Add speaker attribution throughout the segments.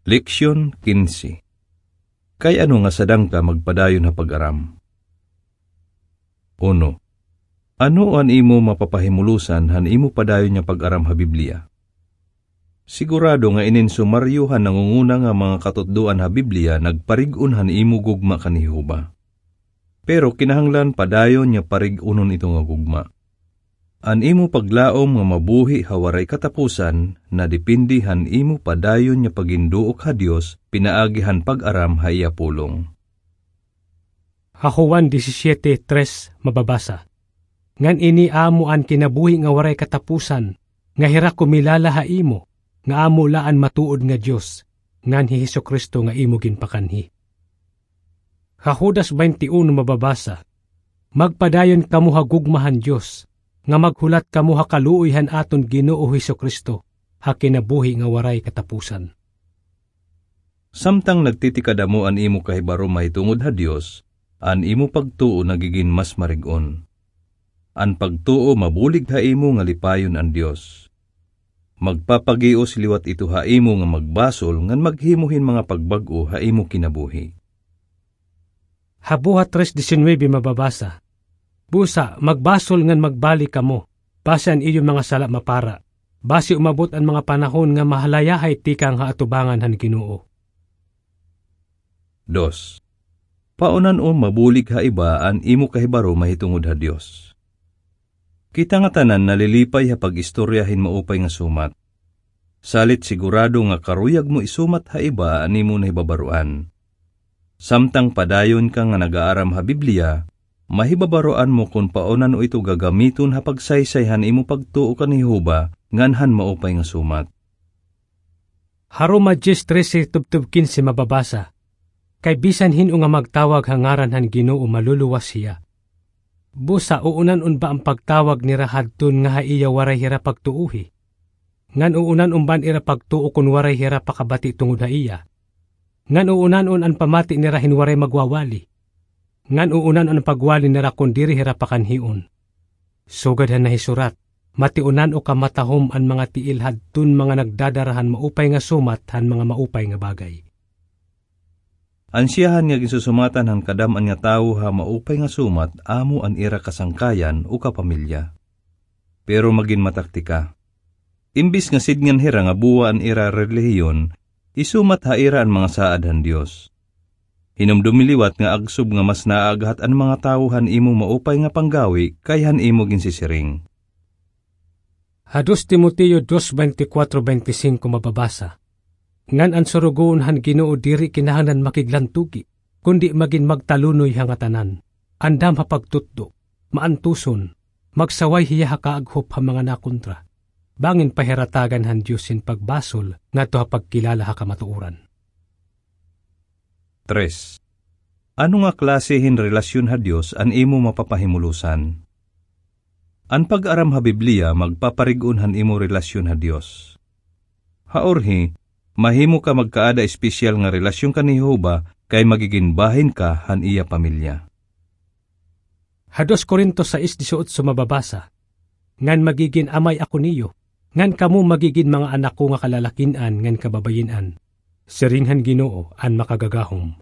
Speaker 1: Leksyon 15. Kay ano nga sadang ka magpadayon ha pag-aram? 1. Ano an imo mapapahimulusan han imo padayon nga pag-aram ha Biblia? Sigurado nga ininsumaryuhan nangunguna nga mga katutduan ha Biblia nagparig-un han imo gugma kan Jehova. Pero kinahanglan padayon nga parig-unon ito nga gugma. An imo paglaom nga mabuhi hawaray katapusan na dipindihan imo padayon nga paginduok ha Dios pinaagihan pag-aram ha iya pulong.
Speaker 2: Juan 17:3 mababasa. Ngan ini amo an kinabuhi nga waray katapusan, nga hira kumilala ha imo, nga amo laan matuod nga Dios, ngan hi Hesukristo nga imo ginpakanhi. Judas 21 mababasa. Magpadayon kamo ha gugmahan Dios, nga maghulat kamo ha kaluoyhan aton Ginoo Hesukristo, ha kinabuhi nga waray katapusan.
Speaker 1: Samtang nagtitikadamo an imo kahibaro mahitungod ha Dios, an imo pagtuo nagiging mas marig-on. An pagtuo mabulig ha imo nga lipayon an Dios. Magpapagios liwat ito ha imo nga magbasol ngan maghimuhin mga pagbag-o ha imo kinabuhi.
Speaker 2: Habuhat 3:19 mababasa. Busa, magbasol ngan magbalik kamo, base an iyong mga sala mapara, base umabot ang mga panahon nga mahalayahay tikang ha atubangan han Ginoo.
Speaker 1: 2. Paunan o mabulig ha iba an imo kahibaro mahitungod ha Dios. Kita nga tanan nalilipay ha pag-istoryahin maupay nga sumat. Salit sigurado nga karuyag mo isumat ha iba an imo nahibabaruan. Samtang padayon ka nga nagaaram ha Biblia, mahibabaroan mo kung paunan o ito gagamiton ha pagsaysayhan imo pagtuo kan Jehova nganhan maupay nga sumat.
Speaker 2: Roma 10:13-15 mababasa. Kay bisan hino nga magtawag hangaran han Ginoo maluluwas siya. Busa uunan ba ang pagtawag ni rahadton nga ha iya waray hira pagtuuhi? Ngan uunan ban ira pagtuo kun waray hira pakabati tungod ha iya? Ngan uunan ang pamati ni rahin waray magwawali? Ngan uunan ang pagwali ni rakon diri hira pakanhiun? Sugad han nahisurat, matiunan o kamatahom an mga tiil hadton mga nagdadarahan maupay nga sumat han mga maupay nga bagay.
Speaker 1: Ansiyahan nga gisusumatan han kadam-an nga tawo ha maupay nga sumat amo an ira kasangkayan o kapamilya. Pero magin mataktika. Imbis nga sidngan hira nga buwa an ira relihiyon, isumat ha ira an mga saad han Dios. Hinumdumiliwat nga agsub nga mas naagahat an mga tawo han imo maupay nga panggawi kay han imo ginsisiring.
Speaker 2: 2 Timoteo 2:24-25 mababasa. Ngan an surugoon han Ginoo diri kinahanglan makiglantugi, kundi magin magtalunoy hangatanan. Andam ha pagtutdo, maantuson, magsaway hiya ha kaaghop ha mga nakontra. Bangin pahiratagan han Diyosin pagbasol nga to ha pagkilala ha kamatuuran.
Speaker 1: 3. Ano nga klasehin relasyon ha Dios an imo mapapahimulusan? An pag-aram ha Biblia magpaparig-on han imo relasyon ha Dios. Haorhi, mahimo ka magkaada espesyal nga relasyon ka ni Jehova kay magiging bahin ka han iya pamilya.
Speaker 2: 2 Korintos 6:18 mababasa. Ngan magiging amay ako niyo, ngan kamo magiging mga anak ko nga kalalakinan ngan kababayinan. Siringhan Ginoo an makagagahom.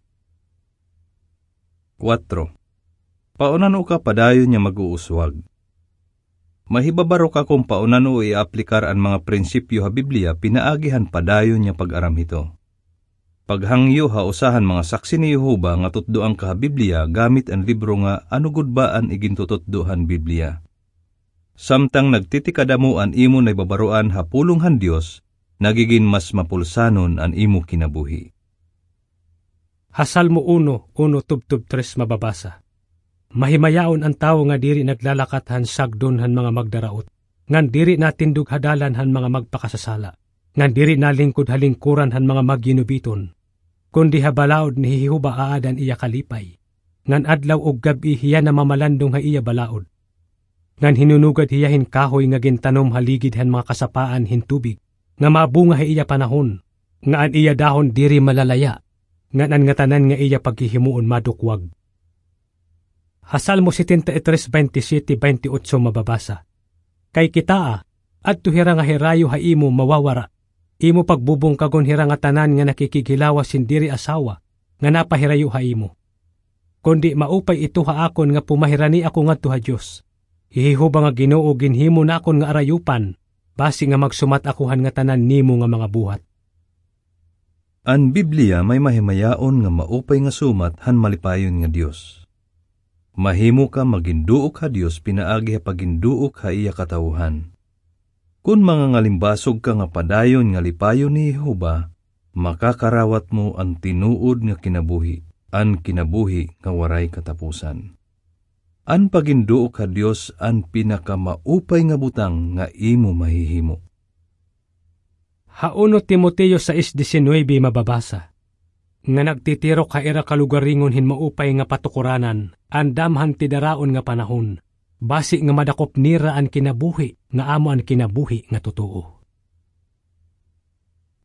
Speaker 1: 4. Paunan o ka padayon nga mag-uuswag. Mahibabaro ka kung paunan o i-aplikar ang mga prinsipyo ha Biblia pinaagihan padayon nga pag-aram ito. Paghangyo ha usahan mga saksi ni Jehova nga tutdoan ka ha Biblia gamit ang libro nga ano gud ba an igintututdohan Biblia. Samtang nagtitikadamo an imo na ibabaroan ha pulong han Dios, nagiging mas mapulsanon an imo kinabuhi.
Speaker 2: Salmo 1:1-3 mababasa. Mahimayaon ang tao nga diri naglalakat han sagdon han mga magdaraot, ngan diri natindog hadalan han mga magpakasasala, ngan diri nalingkod halingkuran han mga magyinubiton, kundi habalaod ni Jehova aadan iya kalipay, ngan adlaw og gabi hiya na mamalandong ha iya balaod, ngan hinunugad hiyahin kahoy nga gintanom haligid han mga kasapaan hintubig, nga mabunga ha iya panahon, nga an iya dahon diri malalaya, ngan an nga tanan nga iya paghihimuon madukwag. Salmo 73:27-28 mababasa. Kay kitaa, at tuhira nga hirayo ha imo mawawara, Imo pagbubong kagon hira nga tanan nga nakikigilawas sindiri asawa nga napahirayo ha imo. Kundi maupay ito ha akon nga pumahirani ako ngadto ha Dios. Hihihuba nga Ginoo ginhimo na akon nga arayupan, basi nga magsumat akuhan nga tanan nimo nga mga buhat.
Speaker 1: An Biblia may mahimayaon nga maupay nga sumat han malipayon nga Dios. Mahimo ka maginduok ha Dios pinaagi ha paginduok ha iya katawuhan. Kung mga ngalimbasog ka nga padayon nga lipayon ni Jehova, makakarawat mo ang tinuod nga kinabuhi, an kinabuhi nga waray katapusan. An paginduok ha Dios an pinakamaupay nga butang nga imo mahihimo.
Speaker 2: Hauno Timoteo 6:19 mababasa. Nga nagtitiro ka ira kalugaringon hin maupay nga patukuranan, andamhan ti daraon nga panahon, basi nga madakop nira an kinabuhi, nga amo an kinabuhi nga totoo.